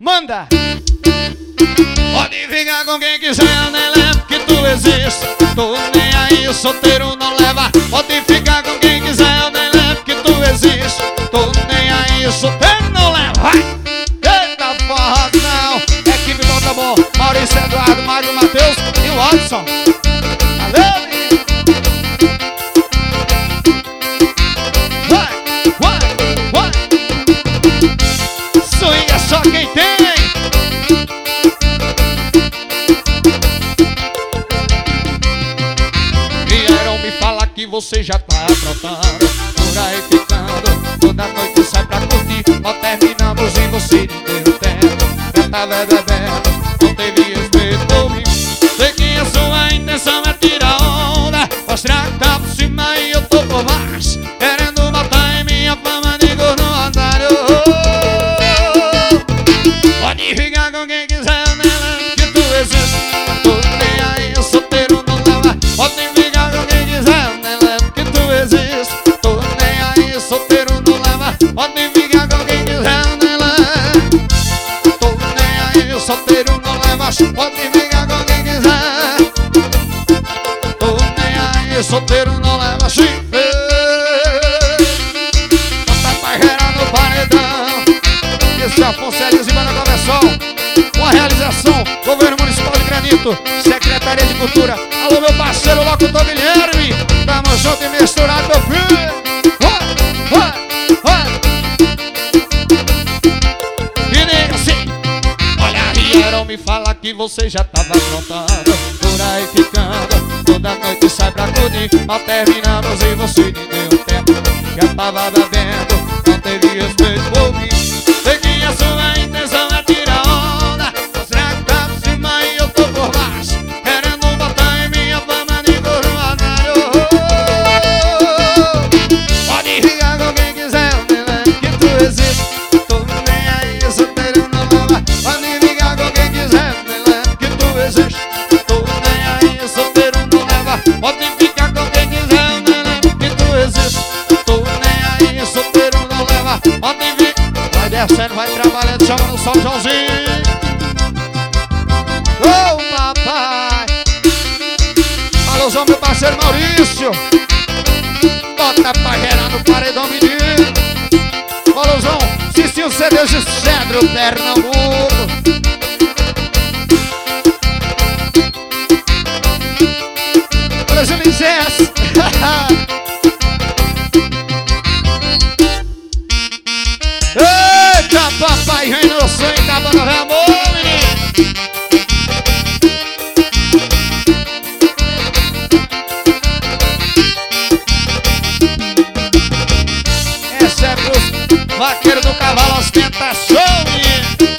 Manda! Pode ficar com quem quiser, nem leva que tu existe. Tô nem aí, o solteiro não leva. Pode ficar com quem quiser, nem leva que tu existe. Tô nem aí, o solteiro não leva. Vai! Eita forrozão! Equipe Bota Bom, Maurício Eduardo, Mário Matheus e o Watson. Valeu! Vai! Swing é só quem tem! Vieram me falar que você já tá aprontando, por aí ficando, toda noite sai pra curtir. Nós terminamos e você nem deu tempo. Já tava bebendo, não teve respeito por mim. Sei que a sua intenção é tirar onda, mostrar que tá por cima e eu tô por baixo, querendo botar em minha fama de gordo otário. Pode ficar com quem quiser, nem lembra que tu existe. Tô nem aí, eu solteiro não leva. Pode ficar com quem quiser, nem lembra que tu existe. Tô nem aí, solteiro não leva. Pode ficar com quem quiser, nem lembra. Tô nem aí, solteiro não leva. Pode ficar com quem quiser. Tô nem aí, solteiro não leva. Bota pra gerar no paredão. Esse é Afonso Elias e Banda Conversão. Uma realização, Governo Municipal de Granito, Secretaria de Cultura. Alô, meu parceiro locutor Guilherme. Tamo junto e misturado, meu filho. Vai. E nem assim. Olha, vieram me falar que você já tava aprontando, por aí ficando, toda noite sai pra curtir. Nós terminamos e você nem deu tempo. Já tava bebendo, não teve respeito por mim. Sei que a sua intenção é tirar onda, mostrar que tá por cima e eu tô por baixo, querendo botar em minha fama de gordo otário. Pode ficar com quem quiser, nem lembra que tu existe. Tô nem aí, solteiro não leva. Pode ficar com quem quiser, nem lembra que tu existe. Tô nem aí, solteiro não leva. Pode ficar com quem quiser, nem lembra que tu existe. Tô nem aí, solteiro não leva. Pode ficar. Vai descendo, vai trabalhando, chama no São Joãozinho. Ô papai! Alôzão, meu parceiro Maurício. Bota pra gerar no paredão, menino. Alôzão, Cicinho CDs de Cedro, Pernambuco. Olha, Julizés. Eita, papai, vem no sonho da banda, vem amor, menino. Essa é pros vaqueiros do cavalo ostentação, menino.